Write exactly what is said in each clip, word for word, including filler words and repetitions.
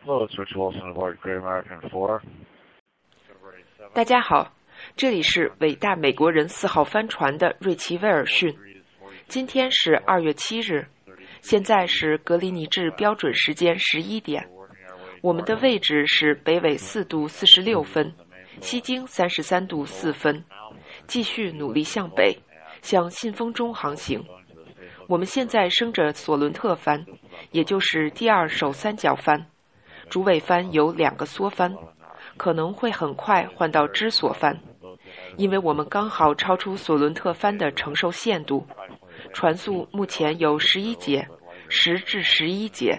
Hello, it's Rich Wilson aboard Great American four. 大家好，这里是伟大美国人四号帆船的瑞奇威尔逊。今天是二月七日，现在是格林尼治标准时间十一点。我们的位置是北纬四度四十六分，西经三十三度四分，继续努力向北，向信丰中航行。我们现在升着索伦特帆，也就是第二手三角帆。主尾帆有两个缩帆，可能会很快换到支索帆，因为我们刚好超出索伦特帆的承受限度，船速目前有十一节，十至十一节。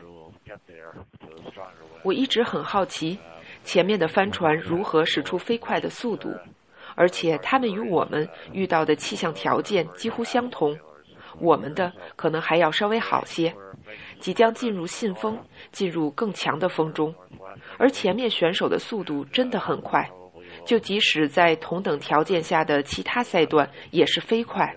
我一直很好奇，前面的帆船如何使出飞快的速度，而且它们与我们遇到的气象条件几乎相同，我们的可能还要稍微好些。即将进入信丰，进入更强的风中，而前面选手的速度真的很快，就即使在同等条件下的其他赛段也是飞快。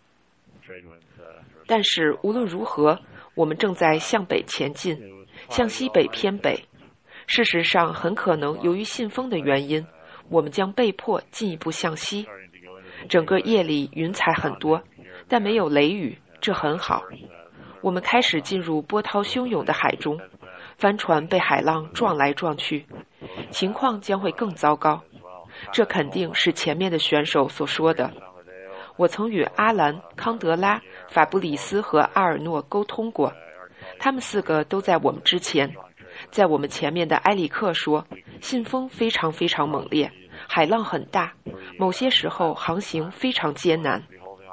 但是无论如何，我们正在向北前进，向西北偏北。事实上，很可能由于信丰的原因，我们将被迫进一步向西。整个夜里云彩很多，但没有雷雨，这很好。我们开始进入波涛汹涌的海中，帆船被海浪撞来撞去，情况将会更糟糕。这肯定是前面的选手所说的。我曾与阿兰、康德拉、法布里斯和阿尔诺沟通过，他们四个都在我们之前。在我们前面的埃里克说，信丰非常非常猛烈，海浪很大，某些时候航行非常艰难。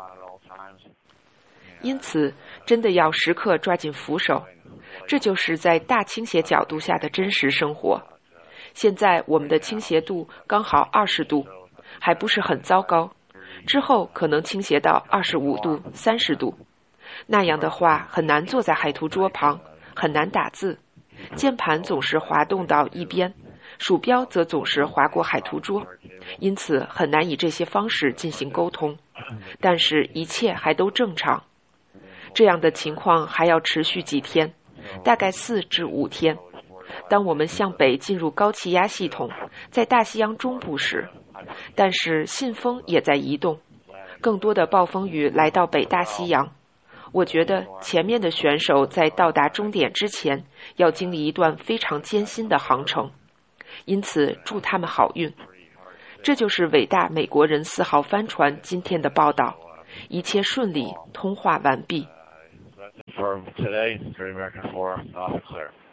因此真的要时刻抓紧扶手，这就是在大倾斜角度下的真实生活。现在我们的倾斜度刚好二十度，还不是很糟糕，之后可能倾斜到二十五度、三十度。那样的话很难坐在海图桌旁，很难打字，键盘总是滑动到一边，鼠标则总是滑过海图桌，因此很难以这些方式进行沟通。但是一切还都正常。这样的情况还要持续几天，大概四至五天。当我们向北进入高气压系统，在大西洋中部时，但是信丰也在移动，更多的暴风雨来到北大西洋。我觉得前面的选手在到达终点之前，要经历一段非常艰辛的航程，因此祝他们好运。这就是伟大美国人四号帆船今天的报道，一切顺利，通话完毕。 For today, Great American four, off and clear.